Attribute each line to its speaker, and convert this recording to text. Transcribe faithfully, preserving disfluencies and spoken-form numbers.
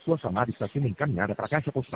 Speaker 1: Sua chamada está sendo encaminhada para a caixa postal.